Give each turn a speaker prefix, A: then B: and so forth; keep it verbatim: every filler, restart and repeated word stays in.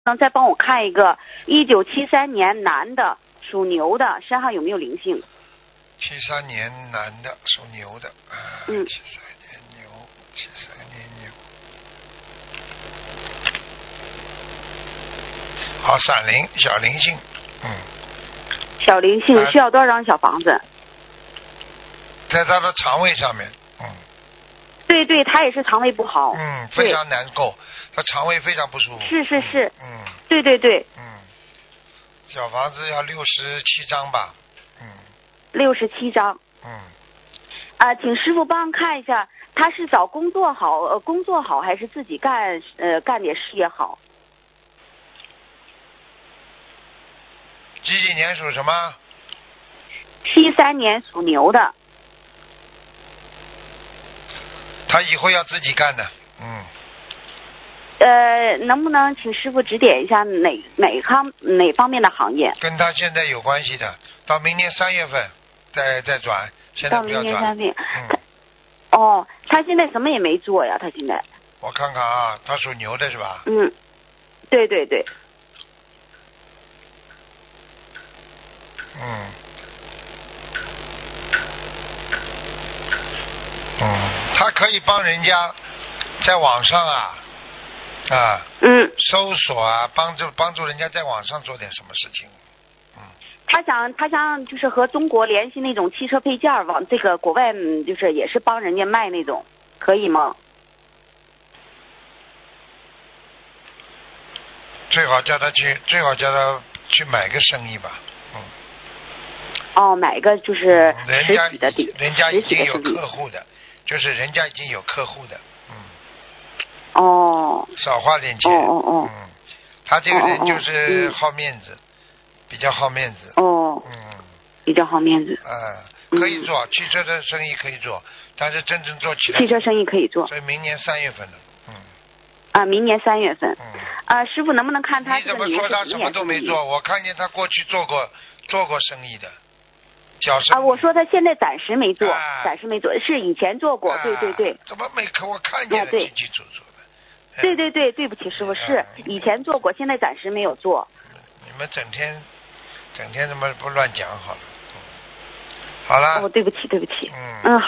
A: 能再帮我看一个一九七三年男的属牛的身上有没有灵性？
B: 七三年男的属牛的，啊，
A: 嗯，
B: 七三年牛，七三年牛。好，闪灵小灵性，嗯，
A: 小灵性需要多少张小房子？
B: 在他的肠胃上面，嗯，
A: 对对，他也是肠胃不好，
B: 嗯，非常难过，他肠胃非常不舒服。
A: 是是是，
B: 嗯，
A: 对对对，
B: 嗯，小房子要六十七张吧，嗯，
A: 六十七张。
B: 嗯，
A: 啊，请师傅帮看一下，他是找工作好，呃，工作好还是自己干，呃，干点事业好？
B: 几几年属什么？
A: 七三年属牛的。
B: 他以后要自己干的，嗯。
A: 呃，能不能请师傅指点一下哪哪方哪方面的行业？
B: 跟他现在有关系的，到明年三月份再再转，现在
A: 到明
B: 不要转。
A: 年三月。
B: 嗯。
A: 哦，他现在什么也没做呀，他现在。
B: 我看看啊，他属牛的是吧？
A: 嗯，对对对。
B: 嗯。嗯，他可以帮人家在网上啊啊，
A: 嗯，
B: 搜索啊，帮助帮助人家在网上做点什么事情。嗯。
A: 他想他想就是和中国联系那种汽车配件，往这个国外嗯就是也是帮人家卖那种，可以吗？
B: 最好叫他去，最好叫他去买个生意吧。嗯。
A: 哦，买个就是实
B: 人家
A: 体的地，
B: 人家已经有
A: 实体的
B: 客户的，就是人家已经有客户的，嗯。
A: 哦。
B: 少花点钱。
A: 哦哦哦。
B: 嗯，他这个人就
A: 哦哦
B: 是
A: 嗯
B: 好面子，比较好面子。
A: 哦。
B: 嗯。
A: 比较好面子。
B: 啊、可以做、汽车的生意可以做，但是真正做起来，
A: 汽车生意可以做。
B: 所以明年三月份的，嗯。
A: 啊，明年三月份。
B: 嗯。
A: 啊，师傅能不能看他
B: 你怎么说他什么都没做？我看见他过去做过做过生意的，小生意。
A: 啊，我说他现在暂时没做，
B: 啊、
A: 暂时没做，是以前做过，
B: 啊、
A: 对对对。
B: 怎么没看？我看见了，
A: 啊、对
B: 清清楚楚的。哎、
A: 对对对，对不起师傅，是、
B: 啊、
A: 以前做过，现在暂时没有做。
B: 你们整天整天怎么不乱讲好了？好了。
A: 哦，对不起对不起。
B: 嗯。
A: 嗯。